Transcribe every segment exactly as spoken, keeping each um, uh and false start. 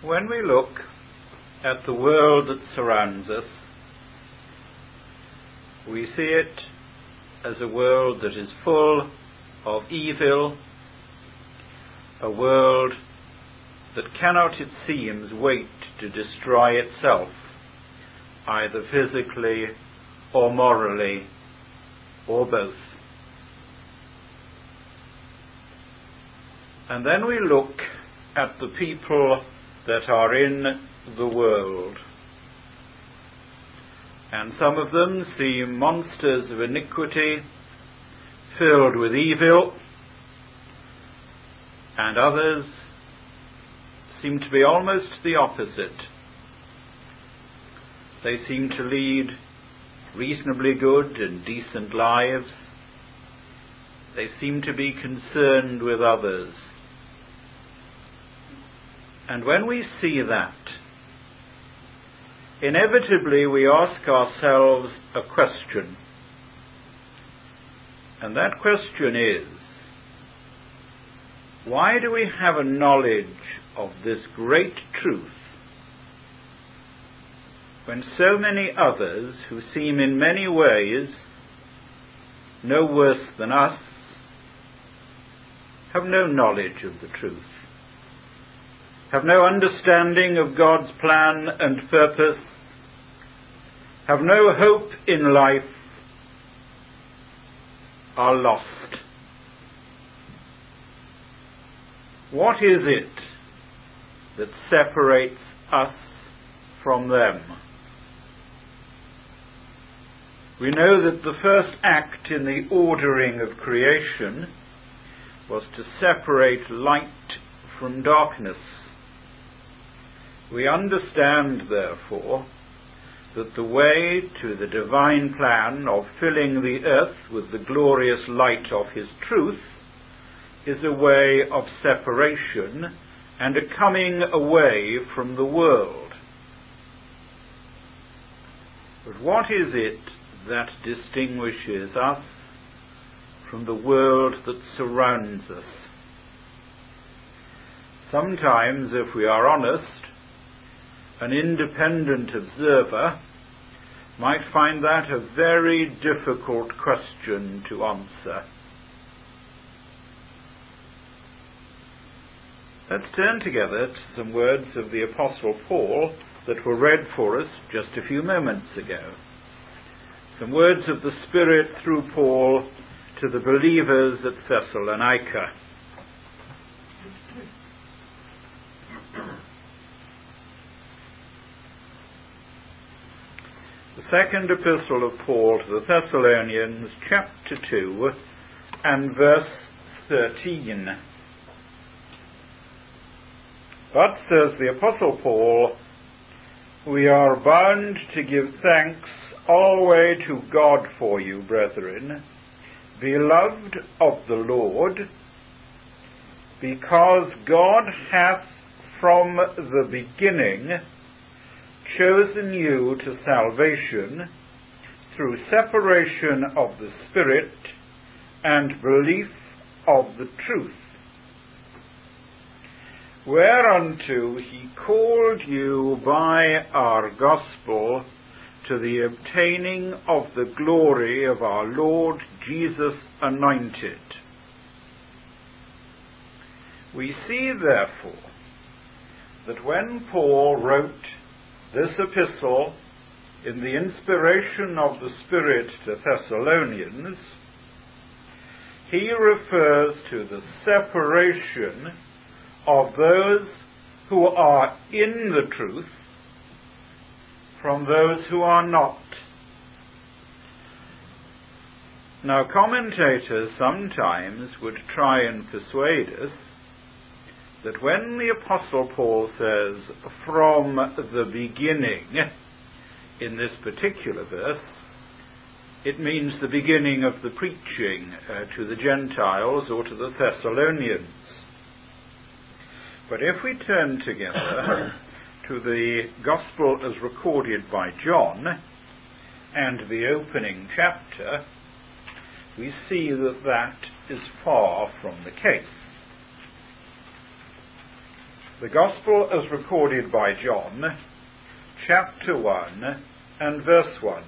When we look at the world that surrounds us, we see it as a world that is full of evil, a world that cannot, it seems, wait to destroy itself, either physically or morally, or both. And then we look at the people that are in the world, and some of them seem monsters of iniquity, filled with evil, and others seem to be almost the opposite. They seem to lead reasonably good and decent lives. They seem to be concerned with others. And when we see that, inevitably we ask ourselves a question. And that question is, why do we have a knowledge of this great truth when so many others, who seem in many ways no worse than us, have no knowledge of the truth, have no understanding of God's plan and purpose, have no hope in life, are lost? What is it that separates us from them? We know that the first act in the ordering of creation was to separate light from darkness. We understand, therefore, that the way to the divine plan of filling the earth with the glorious light of His truth is a way of separation and a coming away from the world. But what is it that distinguishes us from the world that surrounds us? Sometimes, if we are honest, an independent observer might find that a very difficult question to answer. Let's turn together to some words of the Apostle Paul that were read for us just a few moments ago. Some words of the Spirit through Paul to the believers at Thessalonica. The second epistle of Paul to the Thessalonians, chapter two and verse thirteen. But, says the Apostle Paul, we are bound to give thanks always to God for you, brethren, beloved of the Lord, because God hath from the beginning chosen you to salvation through separation of the Spirit and belief of the truth, whereunto He called you by our gospel to the obtaining of the glory of our Lord Jesus anointed. We see, therefore, that when Paul wrote this epistle in the inspiration of the Spirit to Thessalonians, he refers to the separation of those who are in the truth from those who are not. Now, commentators sometimes would try and persuade us that when the Apostle Paul says, from the beginning, in this particular verse, it means the beginning of the preaching uh, to the Gentiles or to the Thessalonians. But if we turn together to the Gospel as recorded by John and the opening chapter, we see that that is far from the case. The Gospel as recorded by John, chapter one and verse one.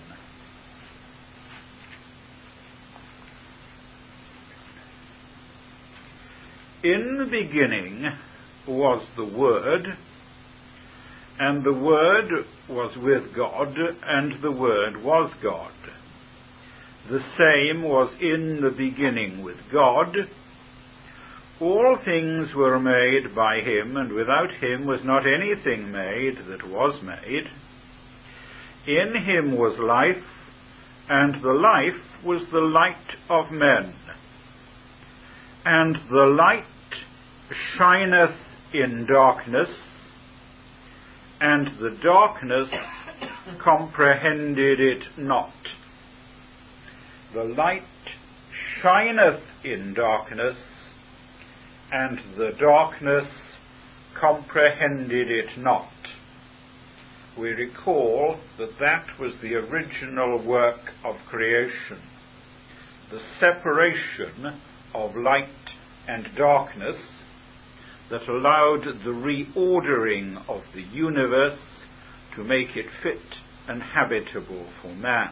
In the beginning was the Word, and the Word was with God, and the Word was God. The same was in the beginning with God. All things were made by him, and without him was not anything made that was made. In him was life, and the life was the light of men. And the light shineth in darkness, and the darkness comprehended it not. The light shineth in darkness, and the darkness comprehended it not. We recall that that was the original work of creation, the separation of light and darkness that allowed the reordering of the universe to make it fit and habitable for man.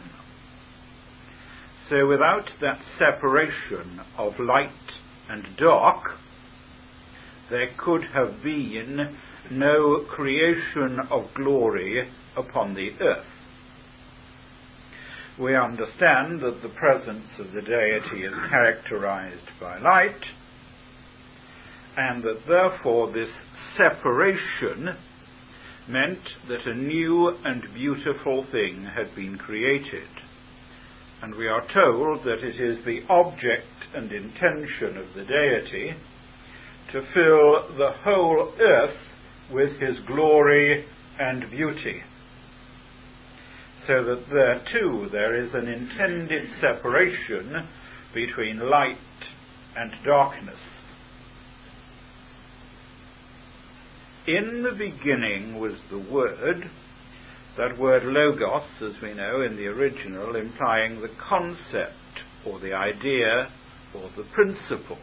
So without that separation of light and dark, there could have been no creation of glory upon the earth. We understand that the presence of the deity is characterized by light, and that therefore this separation meant that a new and beautiful thing had been created. And we are told that it is the object and intention of the deity to fill the whole earth with his glory and beauty. So that there too there is an intended separation between light and darkness. In the beginning was the Word, that word logos, as we know in the original, implying the concept or the idea or the principle.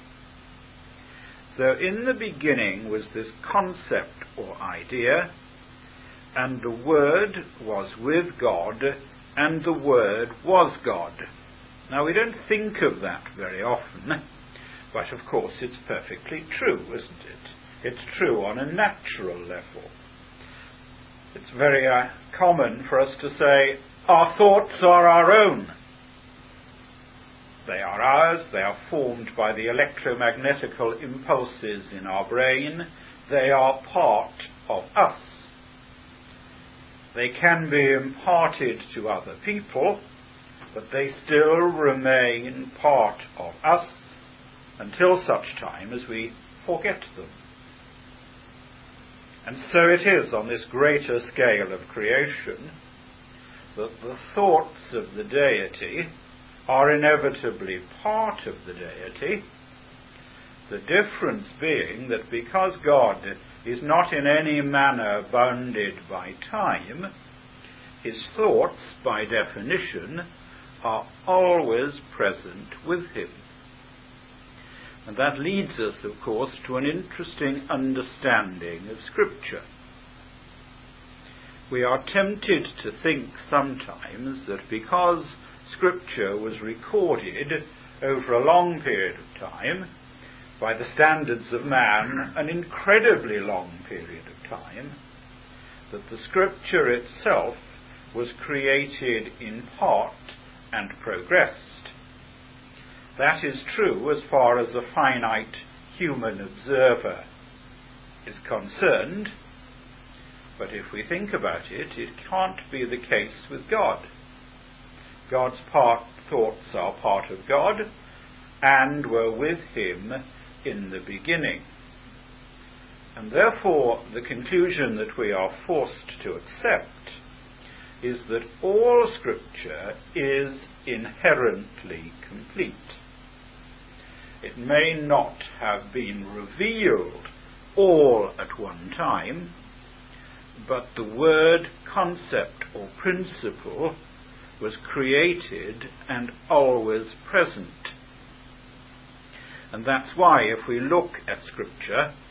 So in the beginning was this concept or idea, and the Word was with God, and the Word was God. Now we don't think of that very often, but of course it's perfectly true, isn't it? It's true on a natural level. It's very uh, common for us to say, our thoughts are our own. They are ours, they are formed by the electromagnetical impulses in our brain. They are part of us. They can be imparted to other people, but they still remain part of us until such time as we forget them. And so it is on this greater scale of creation that the thoughts of the deity are inevitably part of the deity, the difference being that because God is not in any manner bounded by time, his thoughts, by definition, are always present with him. And that leads us, of course, to an interesting understanding of Scripture. We are tempted to think sometimes that because Scripture was recorded over a long period of time, by the standards of man, an incredibly long period of time, that the Scripture itself was created in part and progressed. That is true as far as a finite human observer is concerned, but if we think about it, it can't be the case with God. God's part, thoughts are part of God, and were with him in the beginning. And therefore the conclusion that we are forced to accept is that all Scripture is inherently complete. It may not have been revealed all at one time, but the word, concept, or principle was created and always present. And that's why if we look at Scripture,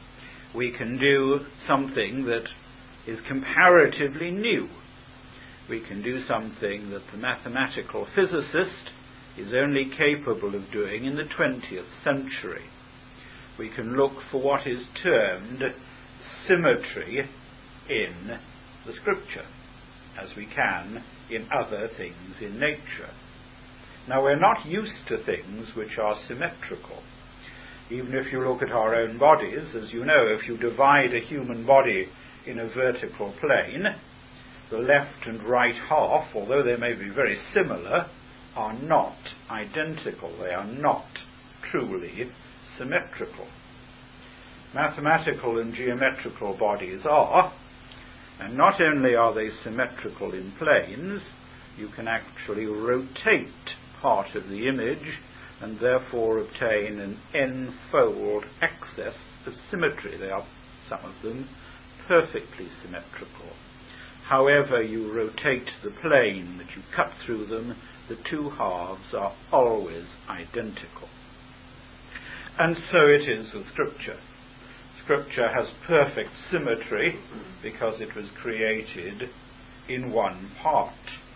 we can do something that is comparatively new. We can do something that the mathematical physicist is only capable of doing in the twentieth century. We can look for what is termed symmetry in the Scripture, as we can in other things in nature. Now, we're not used to things which are symmetrical. Even if you look at our own bodies, as you know, if you divide a human body in a vertical plane, the left and right half, although they may be very similar, are not identical. They are not truly symmetrical. Mathematical and geometrical bodies are, and not only are they symmetrical in planes, you can actually rotate part of the image and therefore obtain an n-fold excess of symmetry. They are, some of them, perfectly symmetrical. However you rotate the plane that you cut through them, the two halves are always identical. And so it is with Scripture. Scripture has perfect symmetry because it was created in one part.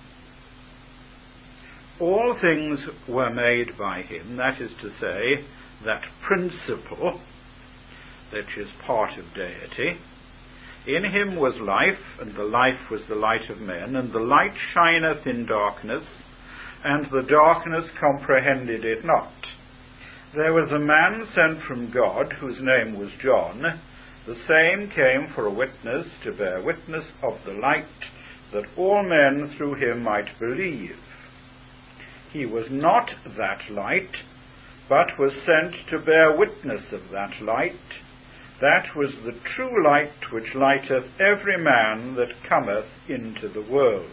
All things were made by him, that is to say, that principle that is part of deity. In him was life, and the life was the light of men, and the light shineth in darkness, and the darkness comprehended it not. There was a man sent from God, whose name was John. The same came for a witness, to bear witness of the light, that all men through him might believe. He was not that light, but was sent to bear witness of that light. That was the true light which lighteth every man that cometh into the world.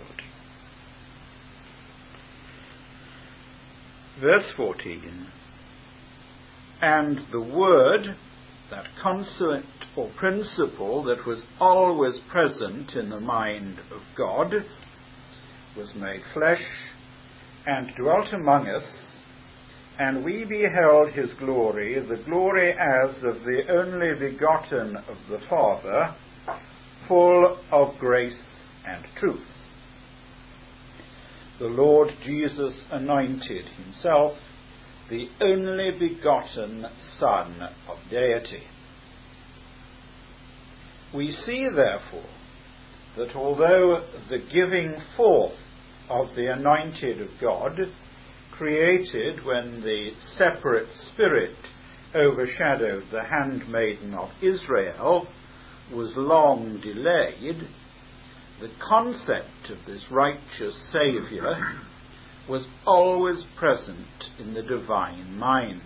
Verse fourteen. And the Word, that concept or principle that was always present in the mind of God, was made flesh, and dwelt among us, and we beheld his glory, the glory as of the only begotten of the Father, full of grace and truth. The Lord Jesus anointed himself the only begotten Son of deity. We see, therefore, that although the giving forth of the anointed of God, created when the separate Spirit overshadowed the handmaiden of Israel, was long delayed, the concept of this righteous Saviour was always present in the divine mind.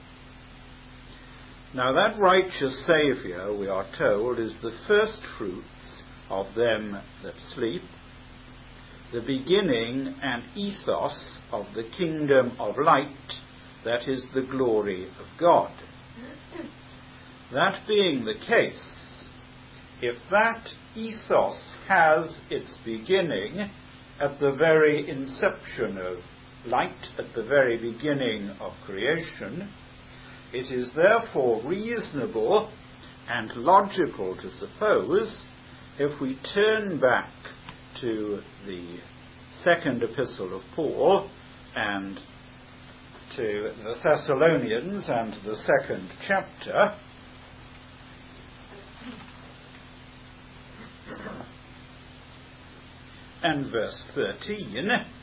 Now that righteous Saviour, we are told, is the first fruits of them that sleep, the beginning and ethos of the kingdom of light, that is the glory of God. That being the case, if that ethos has its beginning at the very inception of light, at the very beginning of creation, it is therefore reasonable and logical to suppose, if we turn back to the second epistle of Paul and to the Thessalonians and the second chapter, and verse thirteen,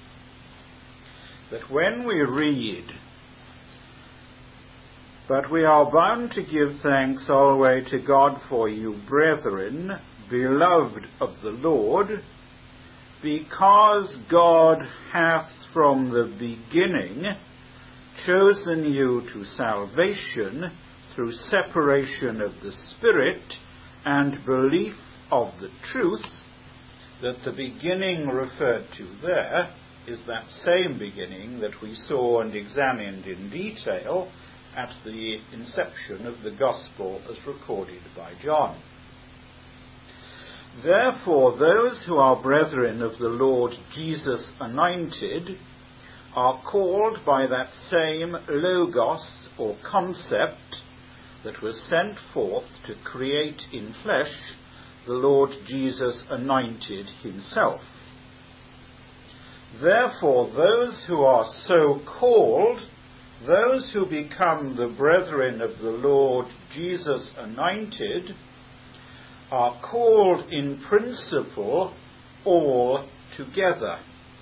that when we read, "But we are bound to give thanks always to God for you, brethren, beloved of the Lord, because God hath from the beginning chosen you to salvation through separation of the Spirit and belief of the truth," that the beginning referred to there is that same beginning that we saw and examined in detail at the inception of the Gospel as recorded by John. Therefore, those who are brethren of the Lord Jesus anointed are called by that same logos or concept, that was sent forth to create in flesh the Lord Jesus anointed himself. Therefore, those who are so called, those who become the brethren of the Lord Jesus anointed, are called in principle all together.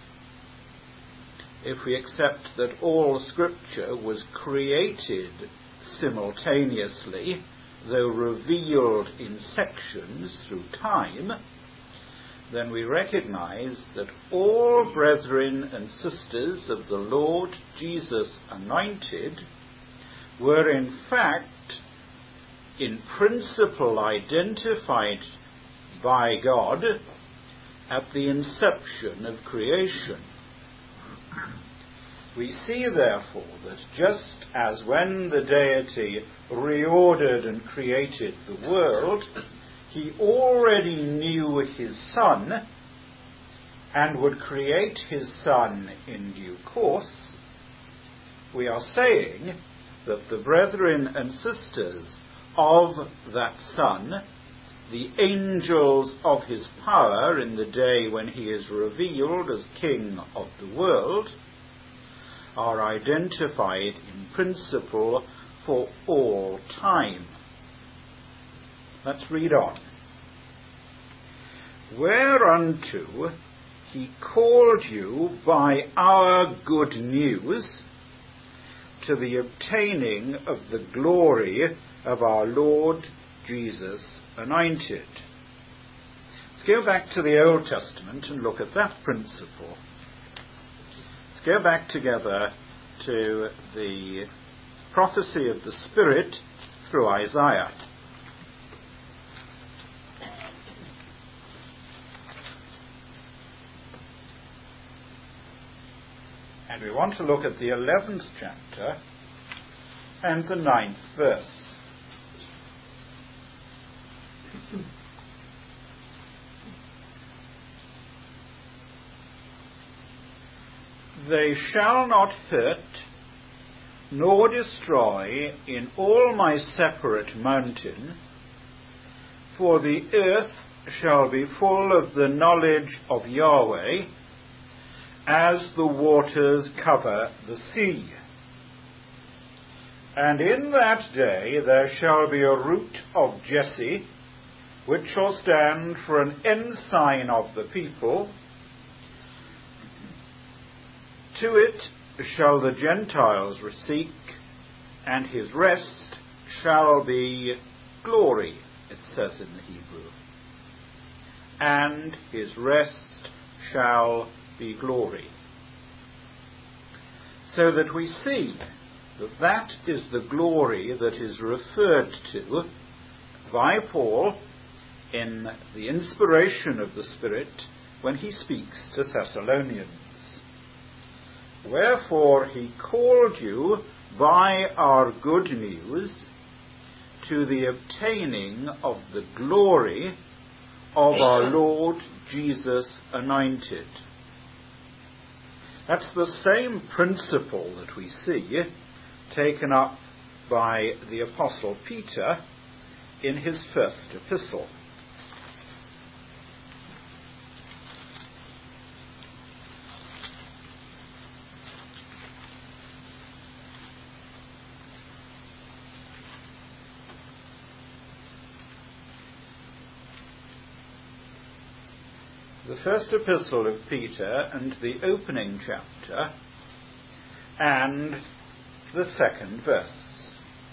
If we accept that all Scripture was created simultaneously, though revealed in sections through time, then we recognize that all brethren and sisters of the Lord Jesus anointed were in fact in principle identified by God at the inception of creation. We see, therefore, that just as when the deity reordered and created the world, he already knew his Son and would create his Son in due course, we are saying that the brethren and sisters of that Son, the angels of his power in the day when he is revealed as King of the world, are identified in principle for all time. Let's read on. Whereunto he called you by our good news to the obtaining of the glory of our Lord Jesus anointed. Let's go back to the Old Testament and look at that principle. Let's go back together to the prophecy of the Spirit through Isaiah. And we want to look at the eleventh chapter and the ninth verse. They shall not hurt nor destroy in all my separate mountain, for the earth shall be full of the knowledge of Yahweh, as the waters cover the sea. And in that day there shall be a root of Jesse, which shall stand for an ensign of the people. To it shall the Gentiles seek, and his rest shall be glory, it says in the Hebrew. And his rest shall be glory. So that we see that that is the glory that is referred to by Paul in the inspiration of the Spirit when he speaks to Thessalonians. Wherefore he called you by our good news to the obtaining of the glory of our Lord Jesus anointed. That's the same principle that we see taken up by the Apostle Peter in his first epistle. The first epistle of Peter and the opening chapter and the second verse,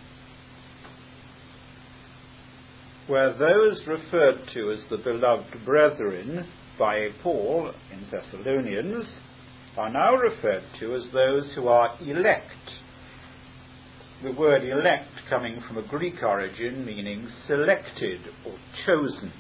where those referred to as the beloved brethren by Paul in Thessalonians are now referred to as those who are elect. The word elect coming from a Greek origin meaning selected or chosen.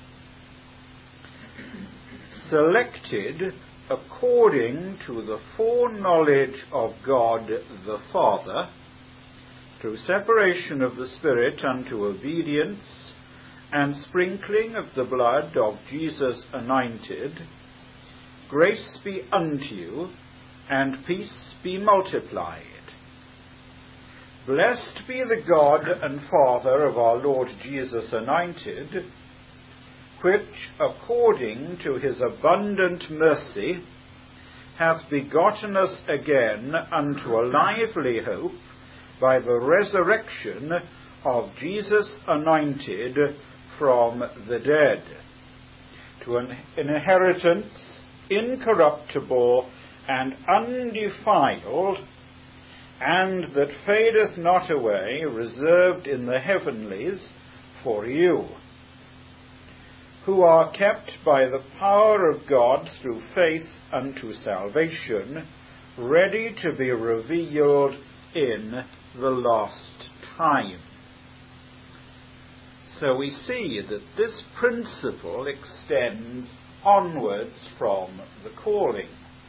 Selected according to the foreknowledge of God the Father, through separation of the Spirit unto obedience, and sprinkling of the blood of Jesus anointed, grace be unto you, and peace be multiplied. Blessed be the God and Father of our Lord Jesus Anointed, which, according to his abundant mercy, hath begotten us again unto a lively hope by the resurrection of Jesus Anointed from the dead, to an inheritance incorruptible and undefiled, and that fadeth not away, reserved in the heavenlies for you, who are kept by the power of God through faith unto salvation, ready to be revealed in the last time. So we see that this principle extends onwards from the calling.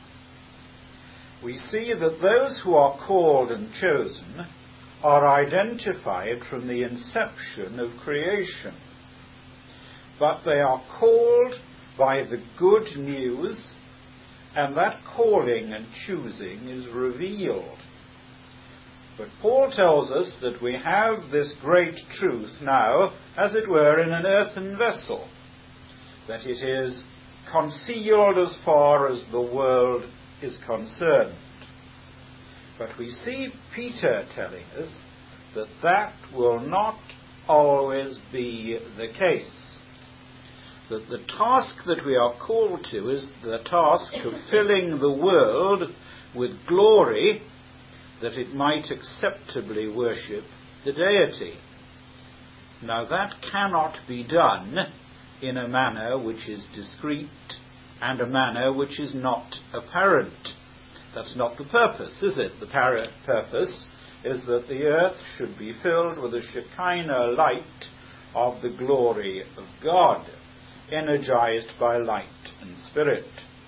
We see that those who are called and chosen are identified from the inception of creation. But they are called by the good news, and that calling and choosing is revealed. But Paul tells us that we have this great truth now, as it were, in an earthen vessel, that it is concealed as far as the world is concerned. But we see Peter telling us that that will not always be the case. That the task that we are called to is the task of filling the world with glory, that it might acceptably worship the deity. Now that cannot be done in a manner which is discreet and a manner which is not apparent. That's not the purpose, is it? The par- purpose is that the earth should be filled with the Shekinah light of the glory of God, energized by light and spirit.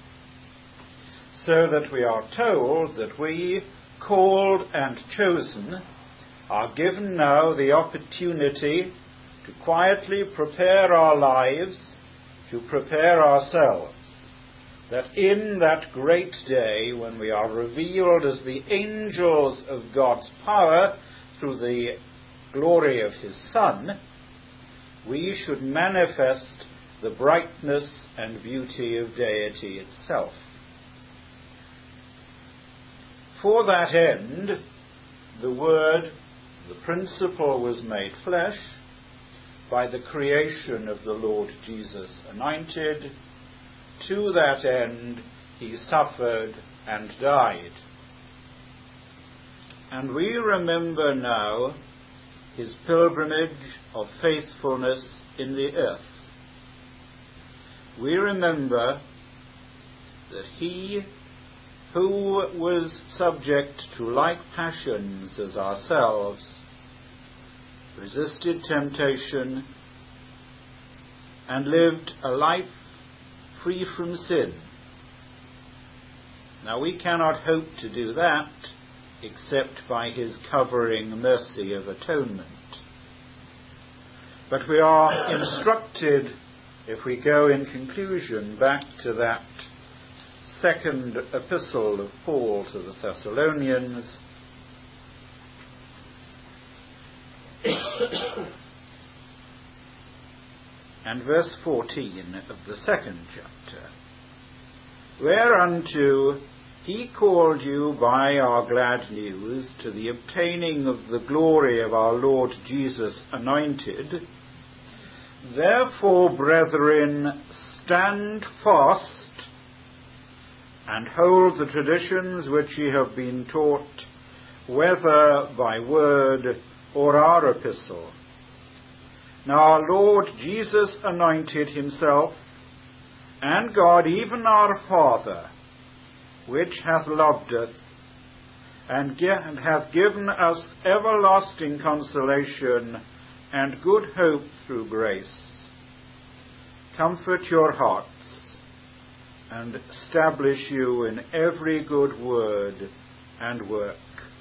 So that we are told that we, called and chosen, are given now the opportunity to quietly prepare our lives, to prepare ourselves, that in that great day when we are revealed as the angels of God's power through the glory of his Son, we should manifest the brightness and beauty of deity itself. For that end, the Word, the principle, was made flesh by the creation of the Lord Jesus Anointed. To that end he suffered and died. And we remember now his pilgrimage of faithfulness in the earth. We remember that he who was subject to like passions as ourselves resisted temptation and lived a life free from sin. Now we cannot hope to do that except by his covering mercy of atonement. But we are instructed, if we go in conclusion back to that second epistle of Paul to the Thessalonians, and verse fourteen of the second chapter, whereunto he called you by our glad news to the obtaining of the glory of our Lord Jesus Anointed. Therefore, brethren, stand fast and hold the traditions which ye have been taught, whether by word or our epistle. Now our Lord Jesus Anointed himself, and God, even our Father, which hath loved us, and, ge- and hath given us everlasting consolation and good hope through grace, comfort your hearts, and establish you in every good word and work.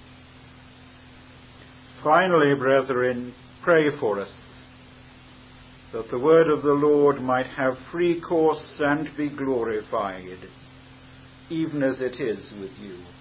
Finally, brethren, pray for us, that the word of the Lord might have free course and be glorified, even as it is with you.